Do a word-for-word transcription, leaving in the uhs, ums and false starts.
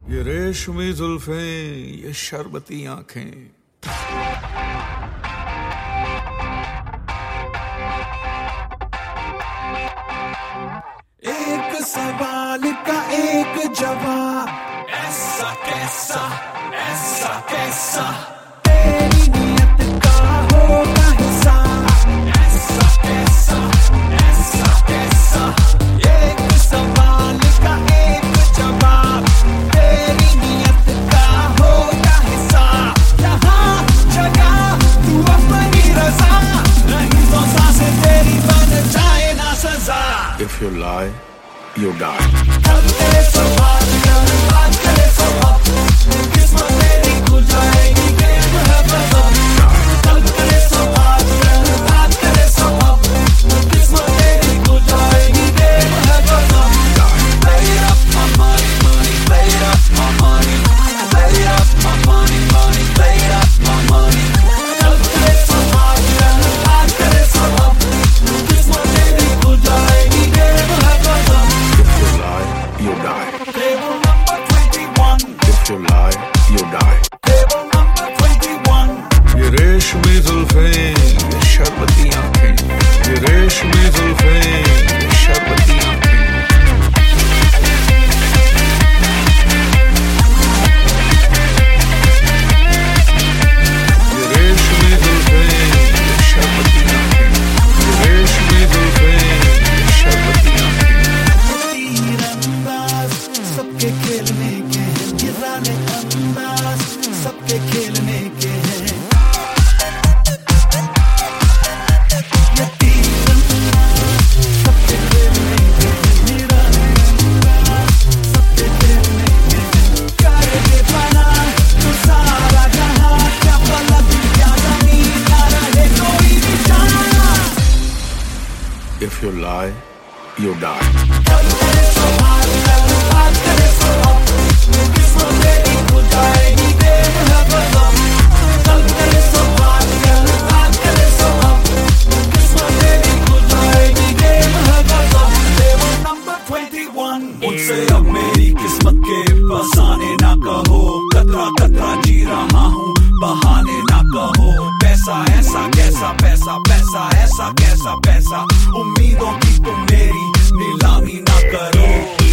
ये रेशमी जुल्फें, ये शरबती आंखें, एक सवाल का एक जवाब, ऐसा कैसा, ऐसा कैसा, तेरी नियत का होगा हिसाब, ऐसा कैसा, ऐसा कैसा, एक सवाल का एक जवाब, तेरी नियत का होगा हिसाब, यहाँ जगह तू अपनी रजा, नहीं तो सांसें तेरी बन जाए ना सजा। If you lie, you die. कल तेरे सवाल कर, बात करे सबक, किस्मत तेरी खुल जाएगी, गेम है बदम। कल तेरे सवाल कर, बात करे सबक, किस्मत तेरी खुल जाएगी, गेम है बदम। Play it up, my money, money, play it up, my money, play it up, my money, money, play it up, my money। कल तेरे सवाल कर, बात करे सबक, किस्मत तेरी खुल जाएगी, गेम है बदम। If you lie, you die. Table number twenty-one. If you lie, you die. Table number twenty-one. ये रेशमी जुल्फें, ये शरबती आंखें, ये रेशमी जुल्फें, ये शरबती आंखें, ये रेशमी जुल्फें, ये शरबती आंखें, ये रेशमी जुल्फें, ये शरबती आंखें। तीरंदाज सबके खेलने के हैं, ये राने अंदाज सबके खेलने के हैं। ये तीरंदाज सबके खेलने के हैं, ये राने अंदाज सबके खेलने के हैं। करके बना तो सारा जहां, क्या पलक क्या जमीन ना रहे कोई निशान। If you lie, you die. कल तेरे सवाल कर, बात करे सबक, किस्मत तेरी खुल जाएगी, गेम है बदम। कल तेरे सवाल कर, बात करे सबक, किस्मत तेरी खुल जाएगी, गेम है बदम। Table number twenty-one. मुझसे अब मेरी किस्मत के फसाने ना कहो, कतरा कतरा जी रहा हूँ, बहाने ना कहो। पैसा ऐसा कैसा, पैसा पैसा ऐसा कैसा पैसा, उम्मीदों की तुम मेरी नीलामी ना करो।